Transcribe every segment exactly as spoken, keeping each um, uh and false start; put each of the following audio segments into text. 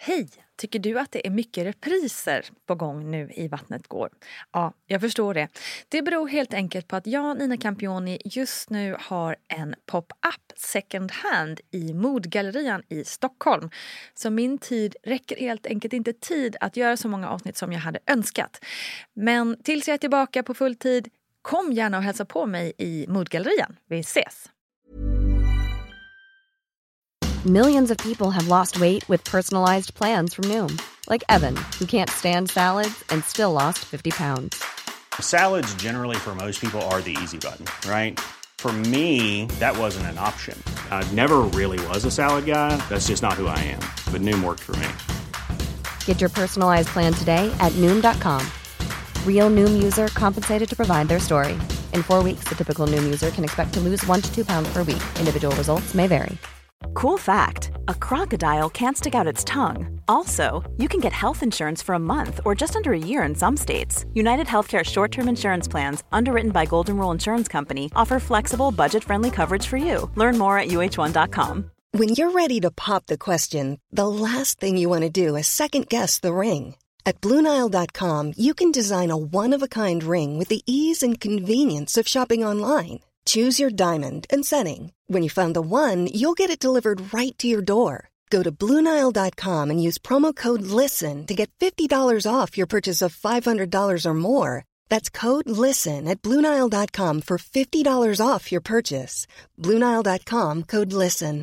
Hej! Tycker du att det är mycket repriser på gång nu i Vattnet går? Ja, jag förstår det. Det beror helt enkelt på att jag, Nina Campioni, just nu har en pop-up second hand i Modgallerian i Stockholm. Så min tid räcker helt enkelt inte tid att göra så många avsnitt som jag hade önskat. Men tills jag är tillbaka på full tid, kom gärna och hälsa på mig i Modgallerian. Vi ses! Millions of people have lost weight with personalized plans from Noom. Like Evan, who can't stand salads and still lost fifty pounds. Salads generally for most people are the easy button, right? For me, that wasn't an option. I never really was a salad guy. That's just not who I am. But Noom worked for me. Get your personalized plan today at Noom dot com. Real Noom user compensated to provide their story. In four weeks, the typical Noom user can expect to lose one to two pounds per week. Individual results may vary. Cool fact, a crocodile can't stick out its tongue. Also, you can get health insurance for a month or just under a year in some states. United Healthcare short-term insurance plans, underwritten by Golden Rule Insurance Company, offer flexible, budget-friendly coverage for you. Learn more at U H one dot com. When you're ready to pop the question, the last thing you want to do is second-guess the ring. At Blue Nile dot com, you can design a one-of-a-kind ring with the ease and convenience of shopping online. Choose your diamond and setting. When you find the one, you'll get it delivered right to your door. Go to Blue Nile dot com and use promo code LISTEN to get fifty dollars off your purchase of five hundred dollars or more. That's code LISTEN at Blue Nile dot com for fifty dollars off your purchase. Blue Nile dot com, code LISTEN.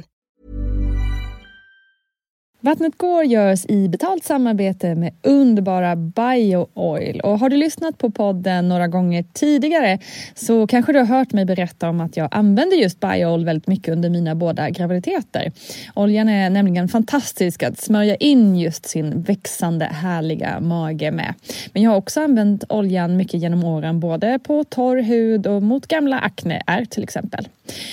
Vattnet går görs i betalt samarbete med underbara BioOil. Och har du lyssnat på podden några gånger tidigare så kanske du har hört mig berätta om att jag använder just BioOil väldigt mycket under mina båda graviditeter. Oljan är nämligen fantastisk att smörja in just sin växande härliga mage med. Men jag har också använt oljan mycket genom åren, både på torr hud och mot gamla akneär till exempel.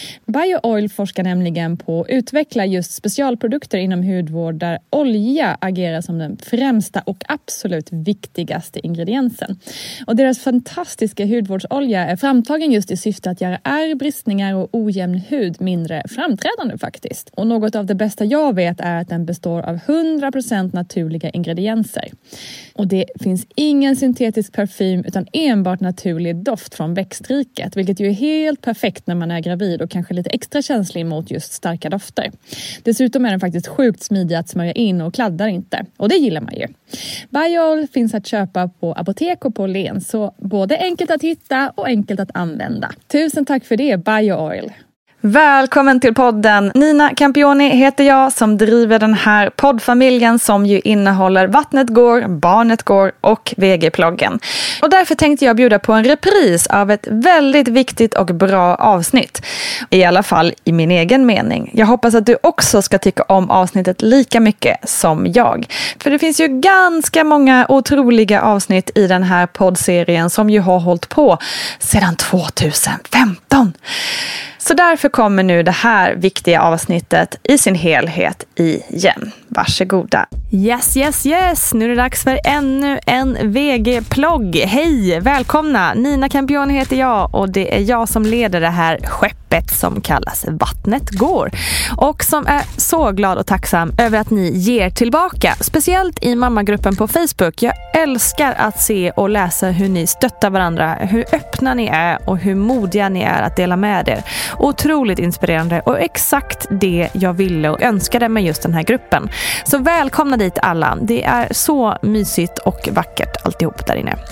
BioOil forskar nämligen på att utveckla just specialprodukter inom hudvård där olja agerar som den främsta och absolut viktigaste ingrediensen. Och deras fantastiska hudvårdsolja är framtagen just i syfte att göra ärr, bristningar och ojämn hud mindre framträdande faktiskt. Och något av det bästa jag vet är att den består av hundra procent naturliga ingredienser. Och det finns ingen syntetisk parfym utan enbart naturlig doft från växtriket, vilket ju är helt perfekt när man är gravid och kanske lite extra känslig mot just starka dofter. Dessutom är den faktiskt sjukt smidig att smörja in och kladdar inte. Och det gillar man ju. BioOil finns att köpa på apotek och på Len, så både enkelt att hitta och enkelt att använda. Tusen tack för det, BioOil! Välkommen till podden. Nina Campioni heter jag som driver den här poddfamiljen som ju innehåller Vattnet går, Barnet går och V G-ploggen. Och därför tänkte jag bjuda på en repris av ett väldigt viktigt och bra avsnitt. I alla fall i min egen mening. Jag hoppas att du också ska tycka om avsnittet lika mycket som jag. För det finns ju ganska många otroliga avsnitt i den här poddserien som ju har hållit på sedan tjugohundrafemton. Så därför kommer nu det här viktiga avsnittet i sin helhet igen. Varsågoda. Yes, yes, yes. Nu är det dags för ännu en V G-plogg. Hej, välkomna. Nina Campioni heter jag och det är jag som leder det här skeppet som kallas Vattnet går. Och som är så glad och tacksam över att ni ger tillbaka. Speciellt i mammagruppen på Facebook. Jag älskar att se och läsa hur ni stöttar varandra. Hur öppna ni är och hur modiga ni är att dela med er. Otroligt inspirerande och exakt det jag ville och önskade med just den här gruppen. Så välkomna dit alla. Det är så mysigt och vackert alltihop där inne.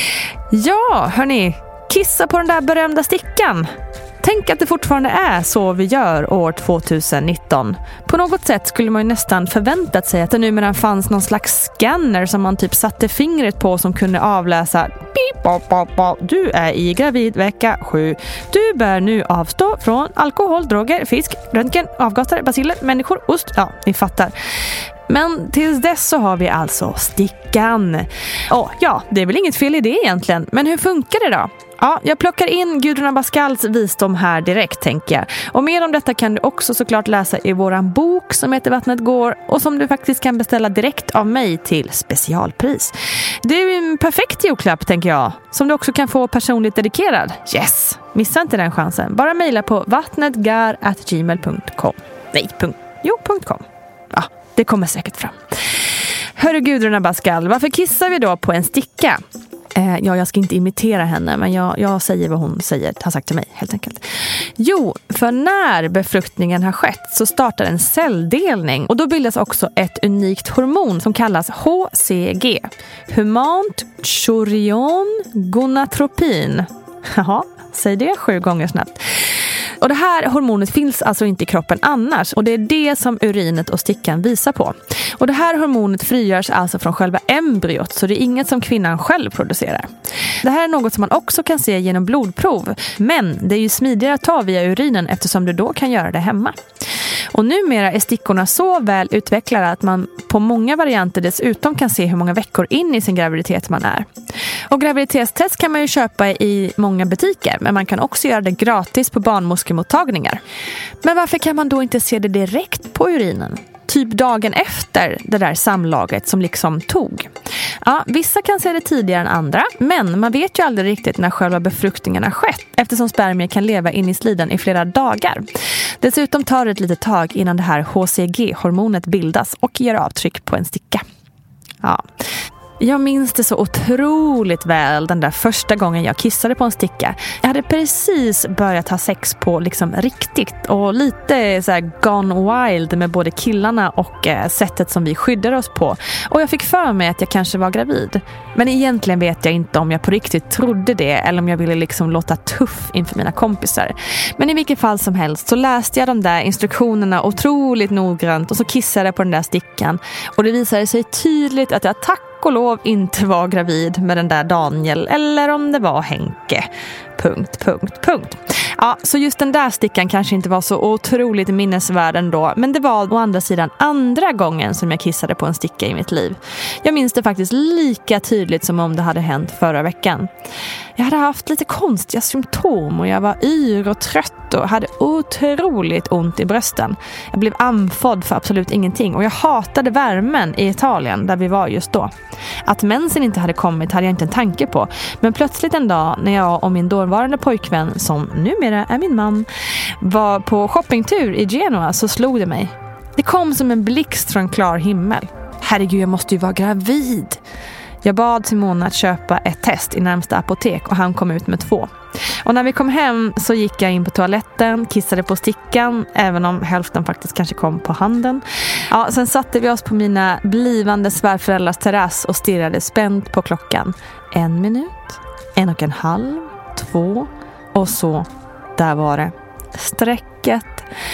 Ja, hörni, kissa på den där berömda stickan. Tänk att det fortfarande är så vi gör år tjugonitton. På något sätt skulle man ju nästan förväntat sig att det numera fanns någon slags scanner som man typ satte fingret på som kunde avläsa pip, pop, pop, pop. Du är i gravid vecka sju. Du bör nu avstå från alkohol, droger, fisk, röntgen, avgaser, baciller, människor, ost. Ja, ni fattar. Men tills dess så har vi alltså stickan. Och ja, det är väl inget fel i det egentligen. Men hur funkar det då? Ja, jag plockar in Gudrun Abascals visdom här direkt, tänker jag. Och mer om detta kan du också såklart läsa i våran bok som heter Vattnet går och som du faktiskt kan beställa direkt av mig till specialpris. Det är en perfekt julklapp, tänker jag, som du också kan få personligt dedikerad. Yes, missa inte den chansen. Bara mejla på vattnetgar at gmail punkt com. Nej, punkt, jo, punkt com. Ja, det kommer säkert fram. Hörru Gudrun Abascal, varför kissar vi då på en sticka? Eh, ja, jag ska inte imitera henne, men jag, jag säger vad hon säger, har sagt till mig helt enkelt. Jo, för när befruktningen har skett så startar en celldelning och då bildas också ett unikt hormon som kallas H C G. Humant chorion gonadotropin. Jaha, säg det sju gånger snabbt. Och det här hormonet finns alltså inte i kroppen annars och det är det som urinet och stickan visar på. Och det här hormonet frigörs alltså från själva embryot så det är inget som kvinnan själv producerar. Det här är något som man också kan se genom blodprov men det är ju smidigare att ta via urinen eftersom du då kan göra det hemma. Och numera är stickorna så väl utvecklade att man på många varianter dessutom kan se hur många veckor in i sin graviditet man är. Och graviditetstest kan man ju köpa i många butiker men man kan också göra det gratis på barnmorskemottagningar. Men varför kan man då inte se det direkt på urinen? Typ dagen efter det där samlaget som liksom tog. Ja, vissa kan se det tidigare än andra, men man vet ju aldrig riktigt när själva befruktningen har skett eftersom spermier kan leva in i slidan i flera dagar. Dessutom tar det ett litet tag innan det här H C G-hormonet bildas och ger avtryck på en sticka. Ja. Jag minns det så otroligt väl den där första gången jag kissade på en sticka. Jag hade precis börjat ha sex på liksom riktigt och lite så här gone wild med både killarna och eh, sättet som vi skyddade oss på. Och jag fick för mig att jag kanske var gravid. Men egentligen vet jag inte om jag på riktigt trodde det eller om jag ville liksom låta tuff inför mina kompisar. Men i vilket fall som helst så läste jag de där instruktionerna otroligt noggrant och så kissade jag på den där stickan. Och det visade sig tydligt att jag tack och lov inte var gravid med den där Daniel eller om det var Henke. Punkt, punkt, punkt. Ja, så just den där stickan kanske inte var så otroligt minnesvärd ändå, men det var å andra sidan andra gången som jag kissade på en sticka i mitt liv. Jag minns det faktiskt lika tydligt som om det hade hänt förra veckan. Jag hade haft lite konstiga symptom och jag var yr och trött och hade otroligt ont i brösten. Jag blev andfådd för absolut ingenting och jag hatade värmen i Italien där vi var just då. Att mensen inte hade kommit hade jag inte en tanke på, men plötsligt en dag när jag och min dåvarande pojkvän, som numera är min man, var på shoppingtur i Genua så slog det mig. Det kom som en blixt från klar himmel. Herregud, jag måste ju vara gravid. Jag bad Simone att köpa ett test i närmsta apotek och han kom ut med två. Och när vi kom hem så gick jag in på toaletten, kissade på stickan, även om hälften faktiskt kanske kom på handen. Ja, sen satte vi oss på mina blivande svärföräldrars terrass och stirrade spänt på klockan. En minut, en och en halv, två och så, där var det. Strecket.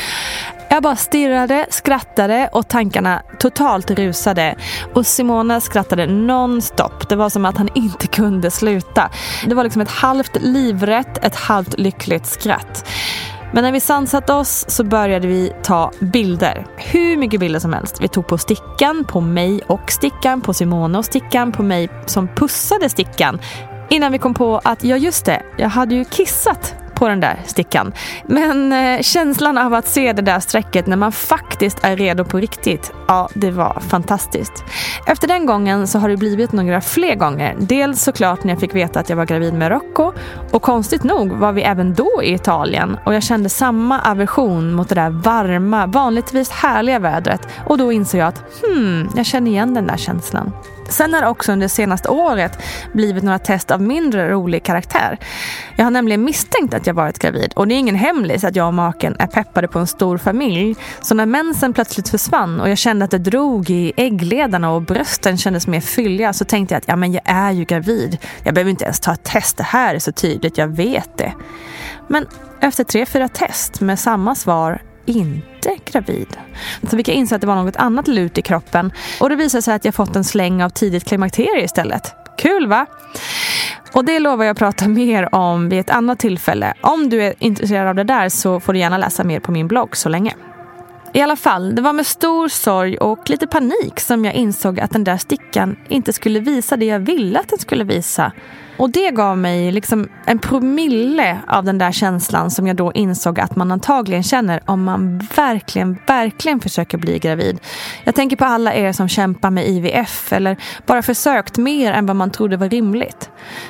Jag bara stirrade, skrattade och tankarna totalt rusade. Och Simona skrattade non-stop. Det var som att han inte kunde sluta. Det var liksom ett halvt livrätt, ett halvt lyckligt skratt. Men när vi sansat oss så började vi ta bilder. Hur mycket bilder som helst. Vi tog på stickan, på mig och stickan, på Simona och stickan, på mig som pussade stickan. Innan vi kom på att, ja just det, jag hade ju kissat på den där stickan. Men eh, känslan av att se det där strecket när man faktiskt är redo på riktigt, ja, det var fantastiskt. Efter den gången så har det blivit några fler gånger. Dels såklart när jag fick veta att jag var gravid med Rocco, och konstigt nog var vi även då i Italien och jag kände samma aversion mot det där varma, vanligtvis härliga vädret, och då insåg jag att hmm, jag känner igen den där känslan. Sen har det också under det senaste året blivit några test av mindre rolig karaktär. Jag har nämligen misstänkt att jag varit gravid, och det är ingen hemlis att jag och maken är peppade på en stor familj. Så när mensen plötsligt försvann och jag kände att det drog i äggledarna och brösten kändes mer fylliga, så tänkte jag att ja, men jag är ju gravid. Jag behöver inte ens ta ett test, det här är så tydligt, jag vet det. Men efter tre, fyra test med samma svar, inte gravid, så fick jag inse att det var något annat lut i kroppen, och det visade sig att jag fått en släng av tidigt klimakterie istället. Kul, va? Och det lovar jag att prata mer om vid ett annat tillfälle. Om du är intresserad av det där så får du gärna läsa mer på min blogg så länge. I alla fall, det var med stor sorg och lite panik som jag insåg att den där stickan inte skulle visa det jag ville att den skulle visa. Och det gav mig liksom en promille av den där känslan som jag då insåg att man antagligen känner om man verkligen, verkligen försöker bli gravid. Jag tänker på alla er som kämpar med I V F eller bara försökt mer än vad man trodde var rimligt.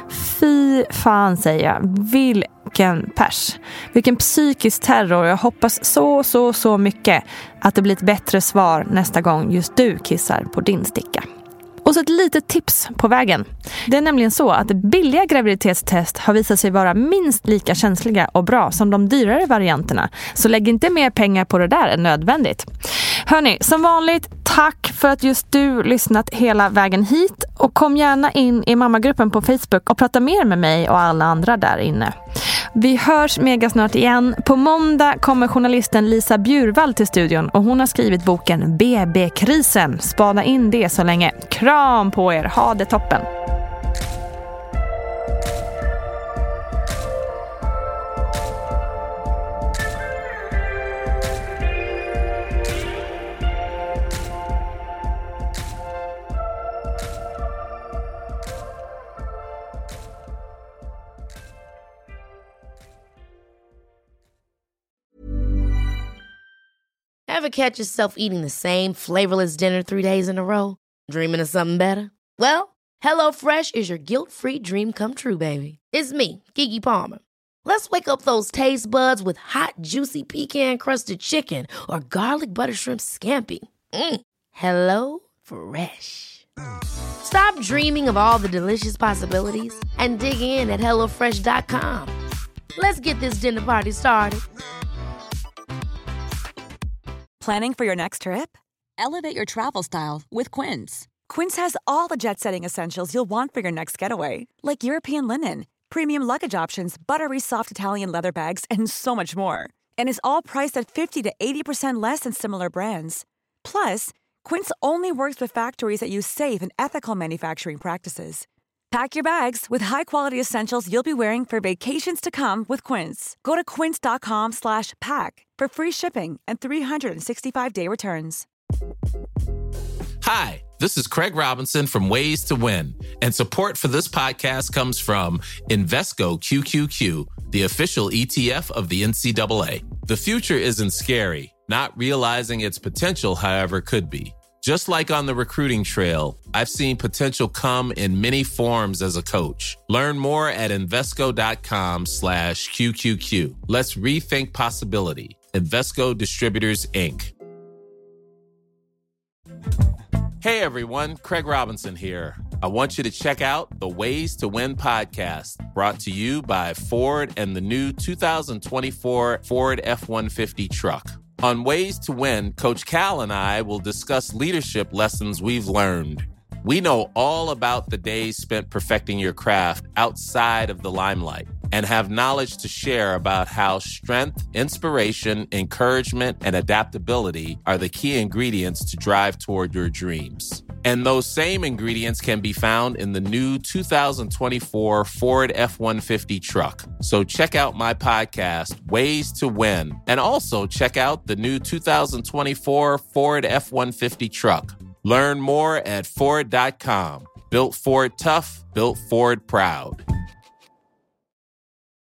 Fy fan, säger jag. Vilken pers. Vilken psykisk terror. Jag hoppas så, så, så mycket att det blir ett bättre svar nästa gång just du kissar på din sticka. Och så ett litet tips på vägen. Det är nämligen så att billiga graviditetstest har visat sig vara minst lika känsliga och bra som de dyrare varianterna. Så lägg inte mer pengar på det där än nödvändigt. Hörni, som vanligt, tack för att just du lyssnat hela vägen hit. Och kom gärna in i mammagruppen på Facebook och prata mer med mig och alla andra där inne. Vi hörs mega snart igen. På måndag kommer journalisten Lisa Bjurvall till studion och hon har skrivit boken B B-krisen. Spana in det så länge. Kram på er, ha det toppen! Ever catch yourself eating the same flavorless dinner three days in a row? Dreaming of something better? Well, HelloFresh is your guilt-free dream come true, baby. It's me, Keke Palmer. Let's wake up those taste buds with hot, juicy pecan-crusted chicken or garlic butter shrimp scampi. Mm. Hello Fresh. Stop dreaming of all the delicious possibilities and dig in at hello fresh dot com. Let's get this dinner party started. Planning for your next trip? Elevate your travel style with Quince. Quince has all the jet-setting essentials you'll want for your next getaway, like European linen, premium luggage options, buttery soft Italian leather bags, and so much more. And is all priced at fifty to eighty percent less than similar brands. Plus, Quince only works with factories that use safe and ethical manufacturing practices. Pack your bags with high-quality essentials you'll be wearing for vacations to come with Quince. Go to quince.com slash pack for free shipping and three sixty-five day returns. Hi, this is Craig Robinson from Ways to Win, and support for this podcast comes from Invesco Q Q Q, the official E T F of the N C double A. The future isn't scary. Not realizing its potential, however, could be. Just like on the recruiting trail, I've seen potential come in many forms as a coach. Learn more at Invesco.com slash QQQ. Let's rethink possibility. Invesco Distributors, Incorporated. Hey everyone, Craig Robinson here. I want you to check out the Ways to Win podcast, brought to you by Ford and the new two thousand twenty-four Ford F one fifty truck. On Ways to Win, Coach Cal and I will discuss leadership lessons we've learned. We know all about the days spent perfecting your craft outside of the limelight and have knowledge to share about how strength, inspiration, encouragement, and adaptability are the key ingredients to drive toward your dreams. And those same ingredients can be found in the new two thousand twenty-four Ford F one fifty truck. So check out my podcast, Ways to Win, and also check out the new two thousand twenty-four Ford F one fifty truck. Learn more at Ford dot com. Built Ford tough, built Ford proud.